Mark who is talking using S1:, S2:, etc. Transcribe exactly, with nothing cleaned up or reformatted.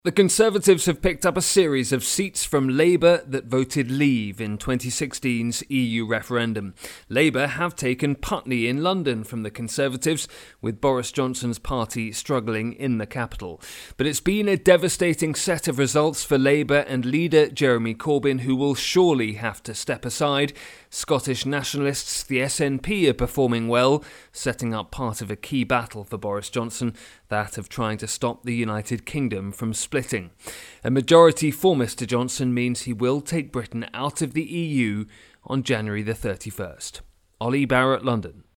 S1: The Conservatives have picked up a series of seats from Labour that voted leave in twenty sixteen's E U referendum. Labour have taken Putney in London from the Conservatives, with Boris Johnson's party struggling in the capital. But it's been a devastating set of results for Labour and leader Jeremy Corbyn, who will surely have to step aside. Scottish nationalists, the S N P, are performing well, setting up part of a key battle for Boris Johnson, that of trying to stop the United Kingdom from splitting. A majority for Mr Johnson means he will take Britain out of the E U on January the thirty-first. Ollie Barrett, London.